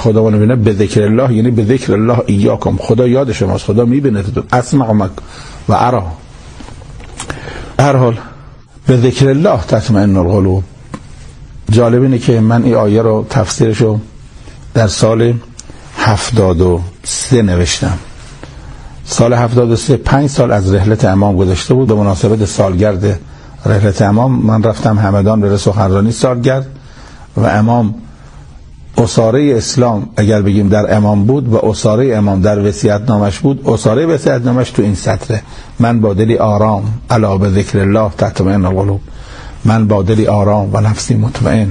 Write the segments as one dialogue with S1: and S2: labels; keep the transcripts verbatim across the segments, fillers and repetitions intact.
S1: خدا ما میبینه به ذکر الله، یعنی به ذکر الله ایاکم، خدا یاد شماست، خدا میبینه تو، اسمع مک و ارا. هر حال به ذکر الله تطمئن القلوب. جالب اینه که من این آیه رو تفسیرشو در سال هفتاد و سه نوشتم. سال هفتاد و سه پنج سال از رحلت امام گذشته بود. به مناسبت سالگرد رحلت امام من رفتم همدان به سخنرانی سالگرد و امام اساره اسلام اگر بگیم در امام بود و اساره امام در وصیت‌نامش بود. اساره وصیت‌نامش تو این سطره: من با دلی آرام الا به ذکر الله تطمئن القلوب، من با دلی آرام و نفسی مطمئن.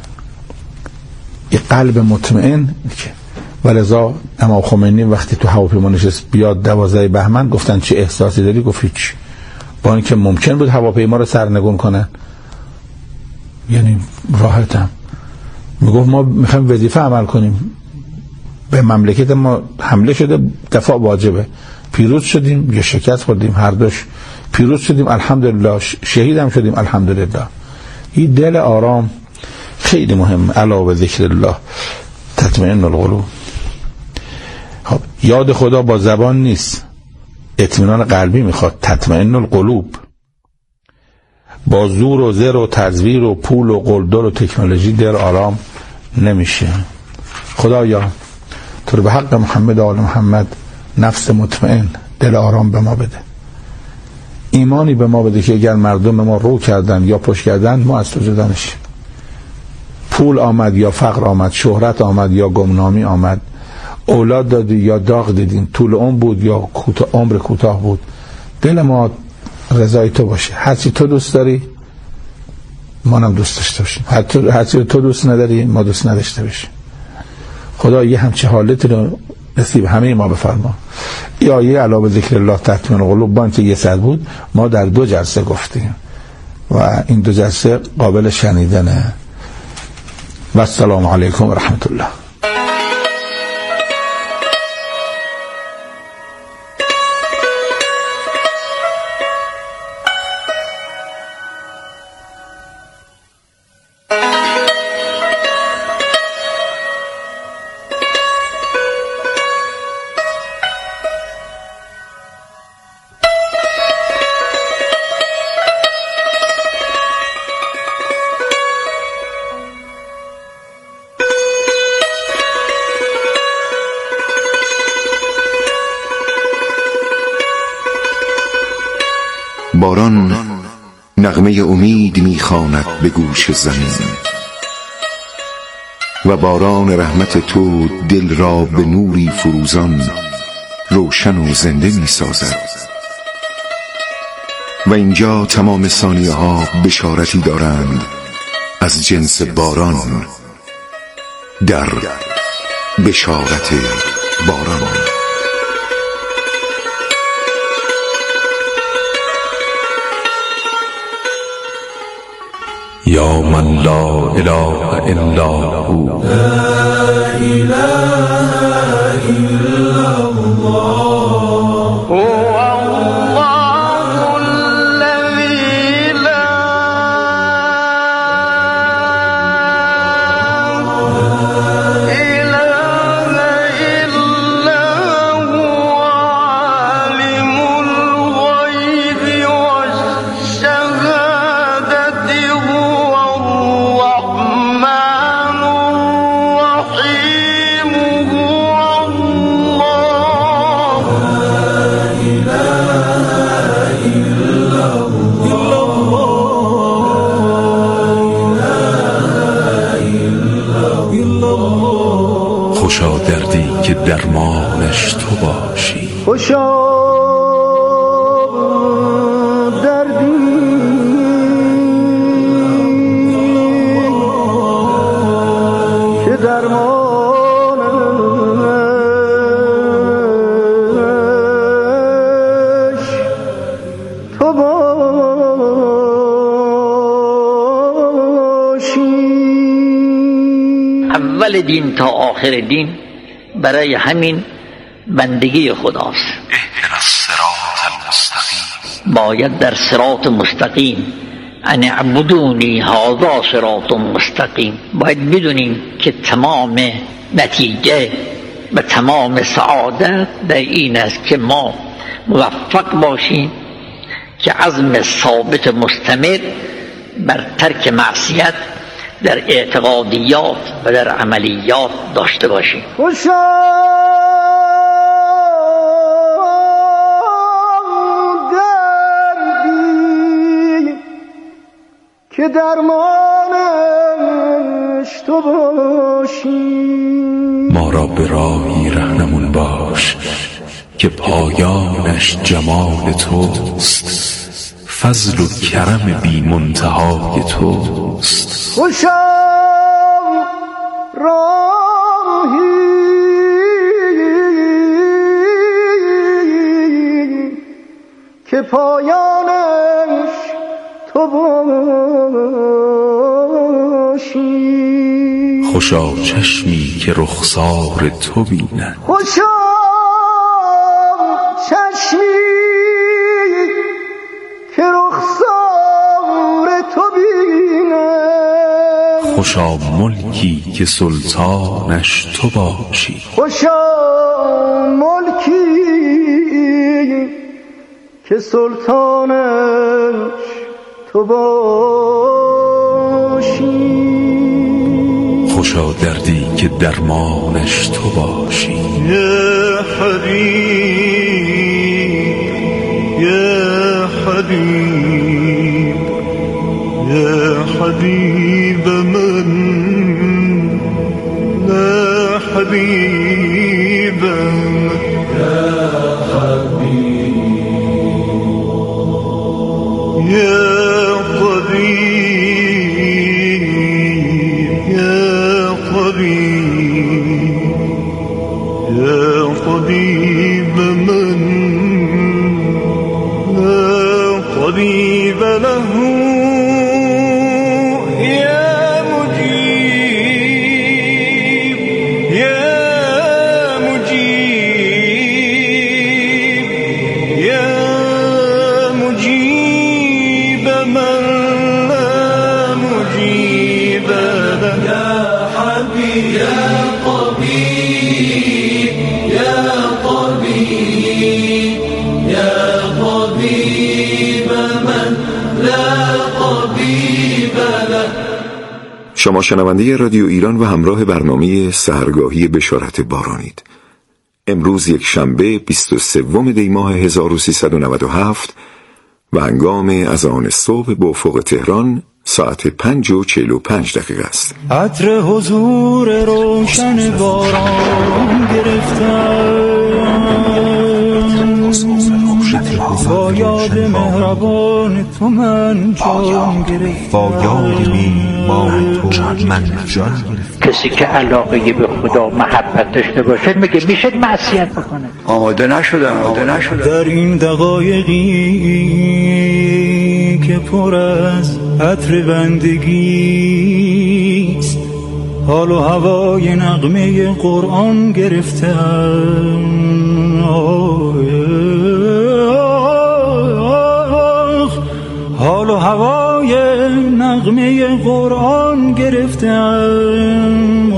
S1: این قلب مطمئن که ولذا امام خمینی وقتی تو هواپیما نشست بیاد دوازده بهمن گفتن چه احساسی داری؟ گفت هیچ. با اینکه ممکن بود هواپیما رو سرنگون کنن، یعنی راحتم. میگفت ما میخوایم وظیفه عمل کنیم، به مملکت ما حمله شده، دفاع واجبه. پیروز شدیم یا شکست خوردیم، هر دوش. پیروز شدیم الحمدلله، شهید هم شدیم الحمدلله. این دل آرام خیلی مهم. الا و ذکر الله تطمئن القلوب. خب یاد خدا با زبان نیست، اطمینان قلبی میخواد. تطمئن القلوب با زور و زر و تزویر و پول و قلدر و تکنولوژی دل آرام نمیشه. خدایا تو رو به حق محمد و آل محمد نفس مطمئن، دل آرام به ما بده، ایمانی به ما بده که اگر مردم ما رو کردن یا پشت کردن ما از تو جدا نشیم. پول آمد یا فقر آمد، شهرت آمد یا گمنامی آمد، اولاد دادی یا داغ دیدیم، طول عمر بود یا کوتاه عمر کوتاه بود، دل ما رضای تو باشه. هرچی تو دوست داری ما هم دوست داشته باشیم، هرچی تو دوست نداری ما دوست نداشته باشیم. خدا یه همچه حالتی رو نصیب همه ما بفرما. این آیه علاوه ذکر الله تطمئن القلوب با اینکه یه صد بود ما در دو جلسه گفتیم و این دو جلسه قابل شنیدنه. و السلام علیکم و رحمت الله.
S2: باران نغمه امید میخواند به گوش زمین و باران رحمت تو دل را به نوری فروزان روشن و زنده میسازد. و اینجا تمام ثانیه ها بشارتی دارند از جنس باران در بشارت باران.
S3: یا من لا اله الا هو،
S4: لا اله الا الله،
S3: خوشا دردی که درمانش تو باشی،
S4: خوشا دردی که درمانش تو باشی.
S5: اول دین تا آخر دین برای همین بندگی خداست.
S3: اهدنا الصراط المستقیم،
S5: باید در صراط مستقیم، ان اعبدونی هذا صراط مستقیم، باید بدونیم که تمام نتیجه و تمام سعادت در این است که ما موفق باشیم که عزم ثابت مستمر بر ترک معصیت در اعتقادیات و در عملیات داشته باشیم.
S4: خوشا دردی که درمانش تو باشی،
S3: ما را به راهی رهنمون باش که پایانش جمال توست، فضل و کرم بی منتهای توست.
S4: خوشا راهی که پایانش تو باشی،
S3: خوشا چشمی که رخسار تو بیند،
S4: خوشا چشمی که رخسار تو بیند،
S3: خوشا ملکی که سلطانش تو باشی،
S4: خوشا ملکی که سلطانش تو باشی،
S3: خوشا دردی که درمانش تو باشی.
S4: یا حبیب یا حبیب یا حبیب من لا حبیب یا حبیب یا طبيب من لا طبيب له يا مجيب يا مجيب يا مجيب من لا مجيب له يا حبيب يا طبيب يا طبيب يا طبيب من لا طبيب له.
S2: شما شنونده رادیو ایران و همراه برنامه سحرگاهی بشارت بارانید. امروز یک شنبه بیست و سوم دی ماه هزار و سیصد و نود و هفت و هنگام اذان صبح به افق تهران ساعت پنج و چهل و پنج دقیقه است.
S6: عطر حضور روشن باران گرفتم، با یاد مهربان تو من جان گرفتم، با یاد میهمان تو من جان گرفتم.
S5: کسی که علاقه به خدا محبت داشته باشه میگه میشه معصیت بکنه.
S7: آماده نشدم آماده نشدم
S6: در این دقایقی که پر از عطر بندگیست، حال و هوای نغمه قرآن گرفتم، حال و هوای نغمه قرآن گرفتم.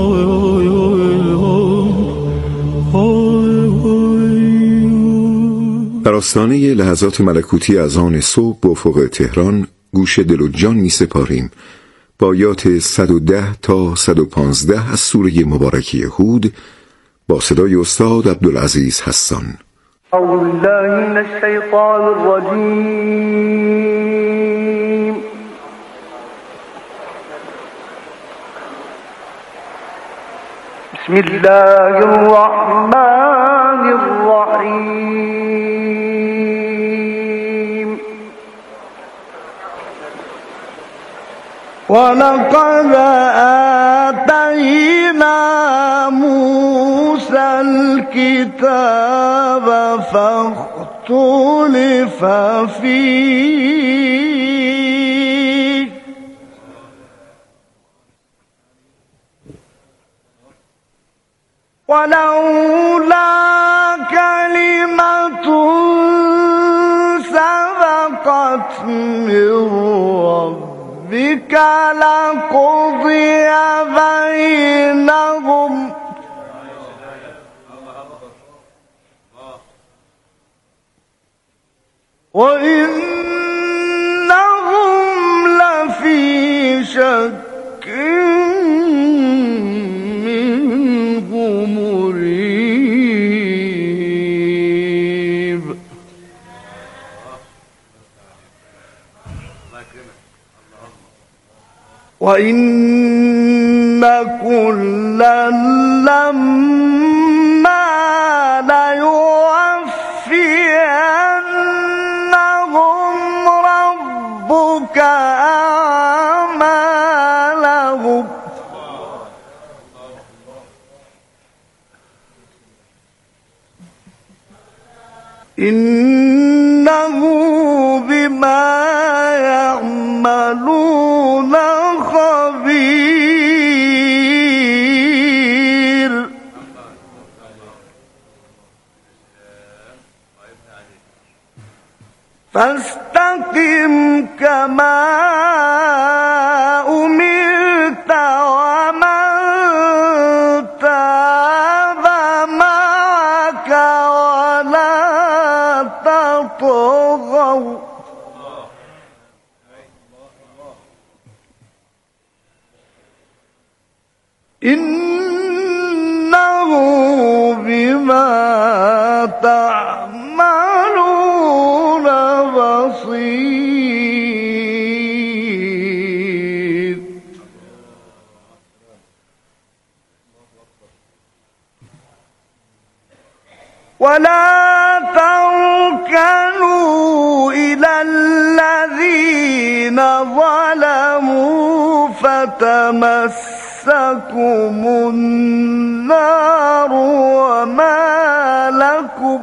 S2: در آستانه لحظات ملکوتی اذان صبح به افق تهران گوش دل و جان می سپاریم با آیات صد و ده تا صد و پانزده از سوره مبارکه هود با صدای استاد عبدالعزیز حسان.
S4: اعوذ بالله من الشیطان الرجیم. بسم الله الرحمن الرحیم. ولقد آتینا موسی الكتاب فاختلف فیه ولولا كلمة سبقت من ربك لقضي بينهم وإنهم لفي شك منه مريب. وإن كلا لما ليوفينهم ربك أعمالهم إنه بما يعملون خبير. فاستقم كما أمرت ومن تاب معك ولا تطغوا إنه بما تعملون بصير. ولا تركنوا إلى الذين ظلموا فتمسكم النار وما لكم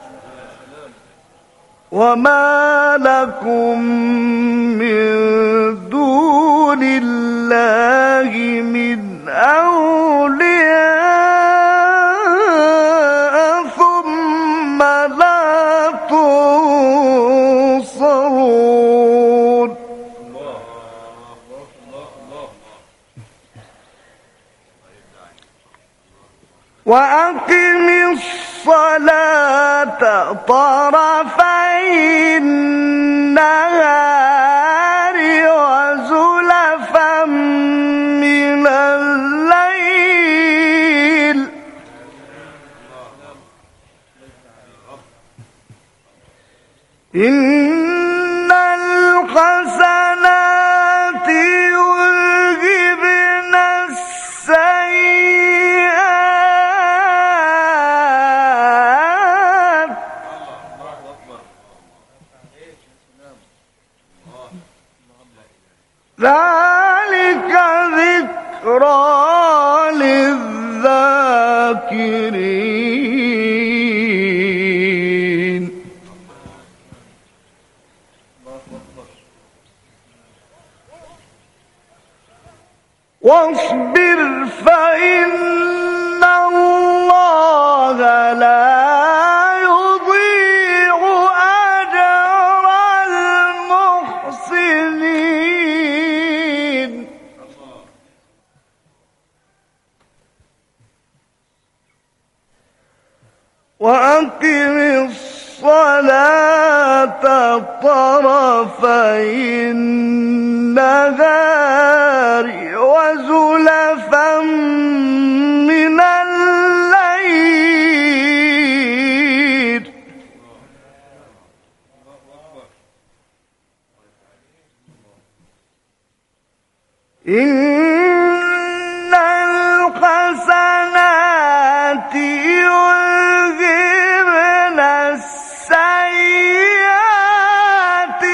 S4: وما لكم من دون الله من أولياء ثم لا تنصرون. وأقم الصلاة طرفي النهار وزلفا من الليل إن الحسنات يذهبن السيئات ذلك ذكرى للذاكرين. واصبر فإن الله لا يضيع أجر المحسنين. وأقم الصلاة طرفي النهار وزلفا من الليل إن الحسنات يذهبن السيئات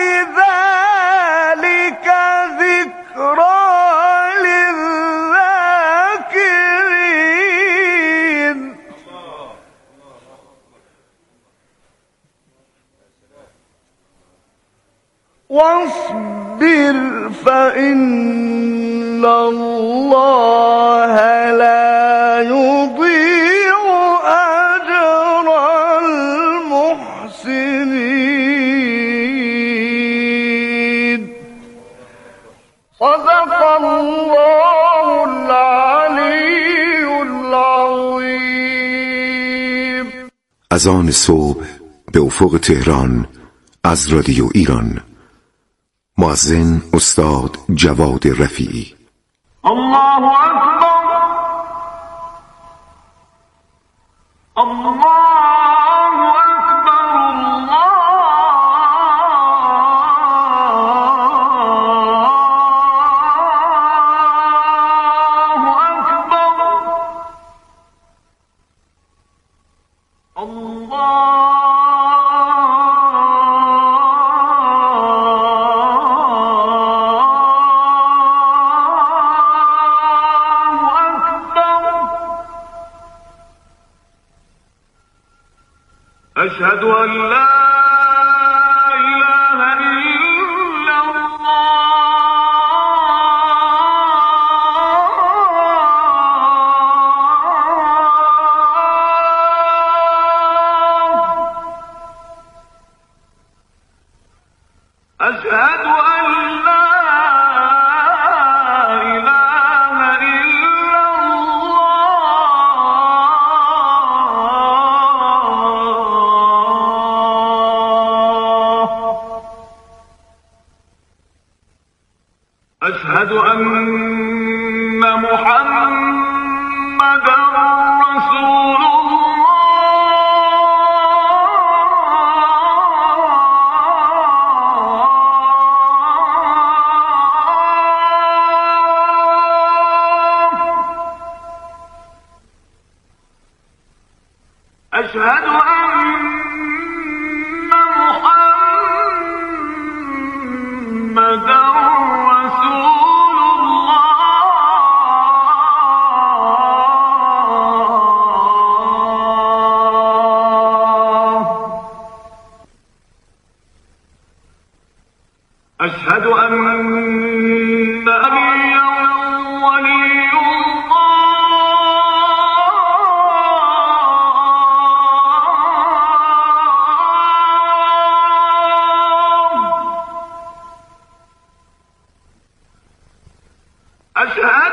S4: ذلك ذكرى للذاكرين. واصبر فإن الله لا يضيع أجر المحسنين. صدق الله العلي العظيم.
S2: اذان صبح به افق تهران از رادیو ایران. مؤذن استاد جواد رفیعی.
S4: الله اکبر، الله أشهد أن لا إله إلا الله، أشهد أن لا أشهد أن محمدا رسول الله، أشهد أن محمدا أشهد أن نبيا ولي الله، أشهد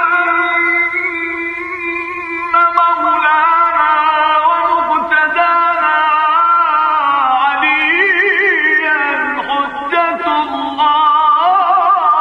S4: أن مولانا ومقتدانا عليا حجة الله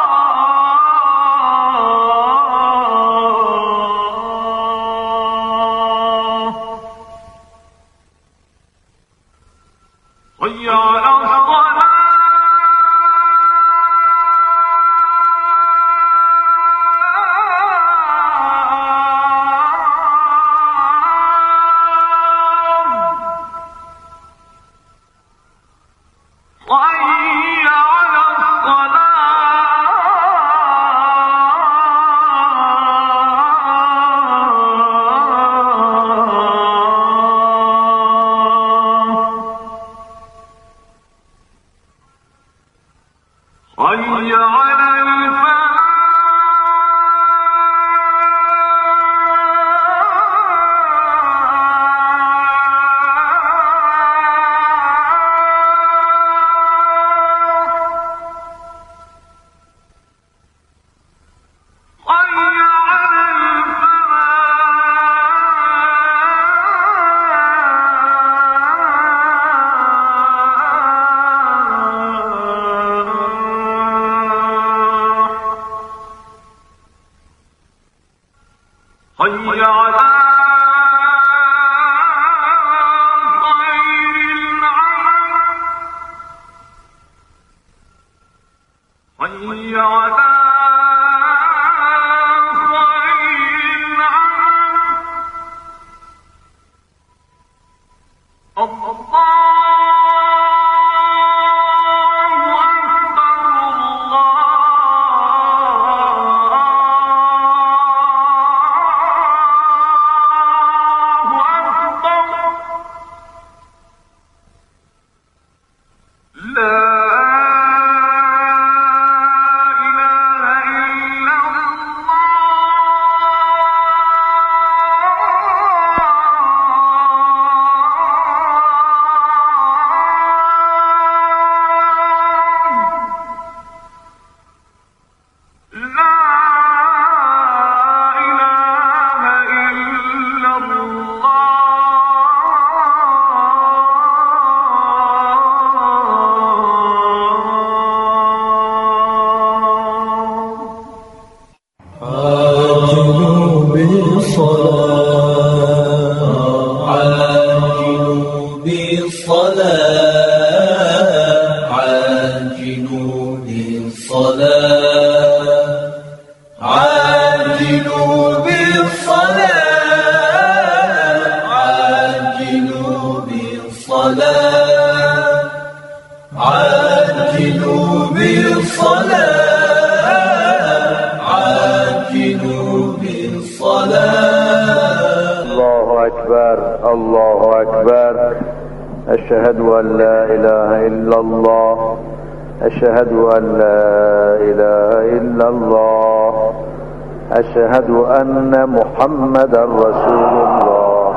S8: أكبر الله أكبر أشهد أن لا إله إلا الله أشهد أن لا إله إلا الله أشهد أن محمدا رسول الله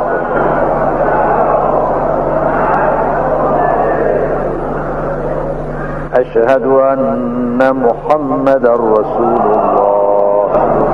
S8: أشهد أن محمدا رسول الله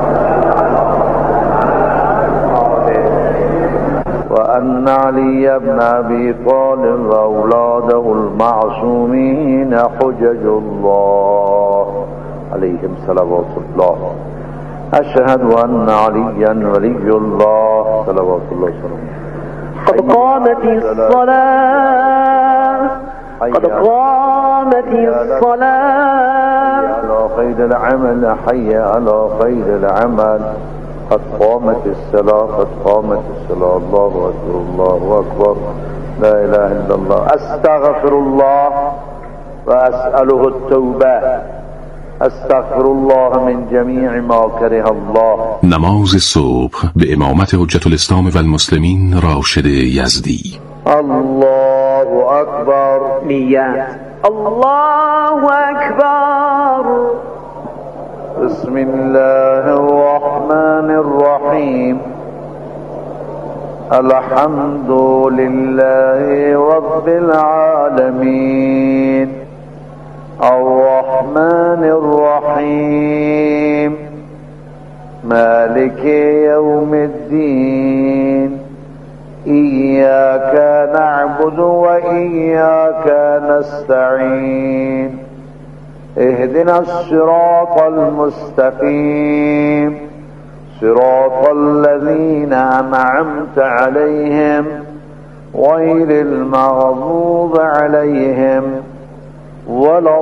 S8: وأن علي بن أبي طالب وأولاده المعصومين حجج الله عليهم صلوات الله أشهد أن عليا ولي الله صلوات الله وسلامه
S9: قد قامت الصلاة قد قامت الصلاة
S8: على خير العمل حي على خير العمل قد قامت الصلاة قد قامت الصلاة الله أكبر الله أكبر لا إله إلا الله أستغفر الله وأسأله التوبة استغفر الله من جميع ما كره الله.
S3: نماز صبح به امامت حجت الاسلام و المسلمین راشد یزدی.
S8: الله اکبر.
S9: نیت. الله اکبر.
S8: بسم الله الرحمن الرحیم. الحمد لله رب العالمين الرحمن الرحيم مالك يوم الدين إياك نعبد وإياك نستعين اهدنا الصراط المستقيم صراط الذين أنعمت عليهم غير المغضوب عليهم ولا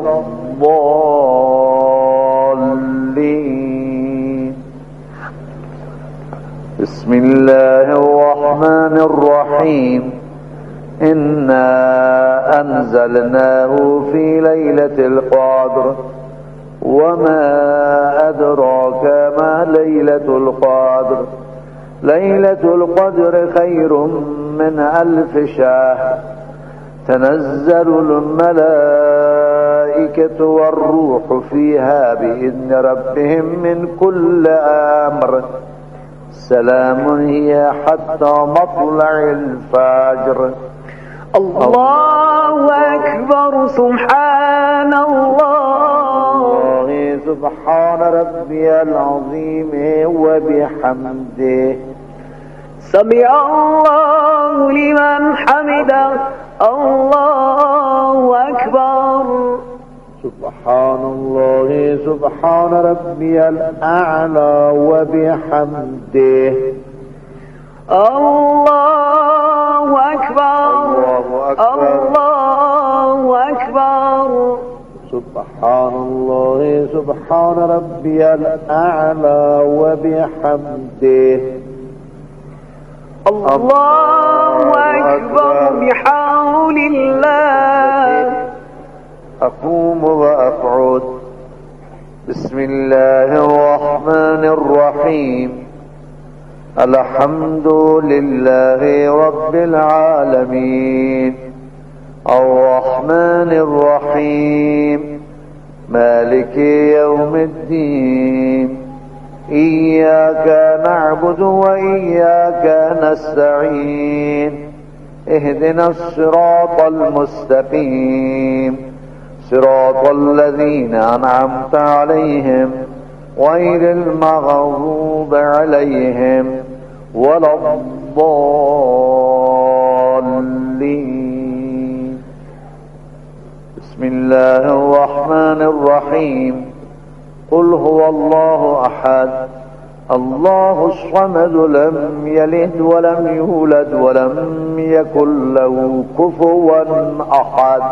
S8: الضالين. بسم الله الرحمن الرحيم. إنا أنزلناه في ليلة القدر وما أدراك ما ليلة القدر ليلة القدر خير من ألف شهر تنزل الملائكة والروح فيها بإذن ربهم من كل أمر سلام هي حتى مطلع الفجر.
S9: الله أكبر. سبحان الله
S8: سبحان ربي العظيم وبحمده
S9: سمع الله لمن حمده. الله أكبر.
S8: سبحان الله سبحان ربي الأعلى وبحمده
S9: الله أكبر. الله أكبر.
S8: سبحان الله سبحان ربي الأعلى وبحمده
S9: الله أكبر. بحول الله.
S8: أقوم وأقعد. بسم الله الرحمن الرحيم. الحمد لله رب العالمين الرحمن الرحيم مالك يوم الدين إياك نعبد وإياك نستعين اهدنا الصراط المستقيم صراط الذين أنعمت عليهم غير المغضوب عليهم ولا الضالين. بسم الله الرحمن الرحيم. قل هو الله أحد الله الصمد لم يلد ولم يولد ولم يكن له كفوا أحد.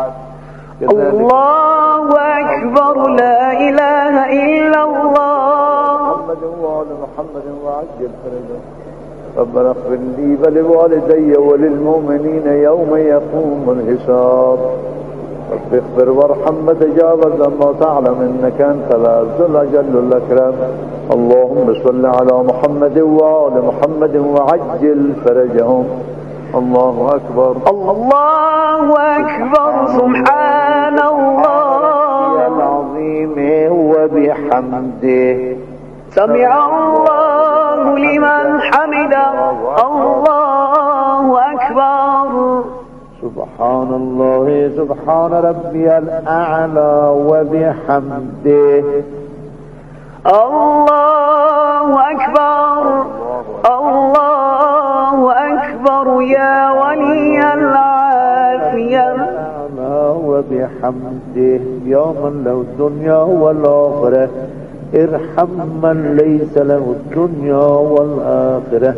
S9: الله أكبر. لا إله إلا الله.
S8: محمد وآل محمد وعجل فرجهم. ربنا اغفر لي ولوالدي وللمؤمنين يوم يقوم الحساب. رب اغفر وارحم وتجاوز ما تعلم إنك أنت العز الأجل الأكرم. اللهم صل على محمد وآل محمد وعجل فرجهم. الله أكبر
S9: الله أكبر. سبحان الله
S8: العظيم وبحمده.
S9: سمع الله لمن حمده. الله أكبر.
S8: سبحان الله سبحان ربي الأعلى وبحمده.
S9: الله أكبر. الله أكبر يا ولي العافية.
S8: وبحمده يا من له الدنيا والآخرة ارحم من ليس له الدنيا والآخرة.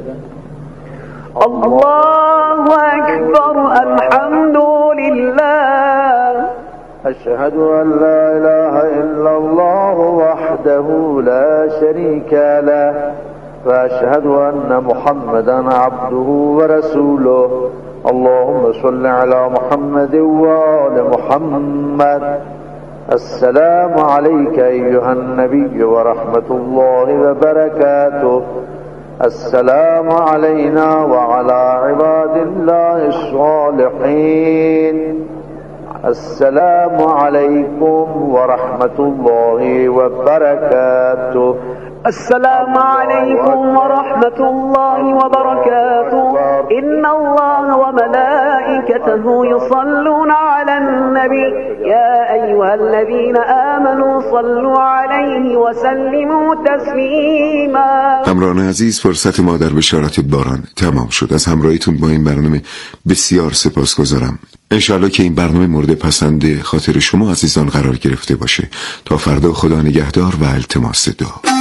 S9: الله أكبر. الحمد لله.
S8: أشهد أن لا إله إلا الله وحده لا شريك له وأشهد أن محمدا عبده ورسوله. اللهم صل على محمد وآل محمد. السلام عليك أيها النبي ورحمة الله وبركاته. السلام علينا وعلى عباد الله الصالحين. السلام عليكم ورحمة الله وبركاته.
S9: السلام عليكم ورحمة الله وبركاته. إن الله وملائكته يصلون على النبي يا أيها الذين آمنوا صلوا عليه وسلموا تسلیما.
S2: همراهان عزیز، فرصت ما در بشارت باران تمام شد. از همراهیتون با این برنامه بسیار سپاسگزارم. انشالله که این برنامه مورد پسند خاطر شما عزیزان قرار گرفته باشه. تا فردا خدا نگهدار و التماس دعا.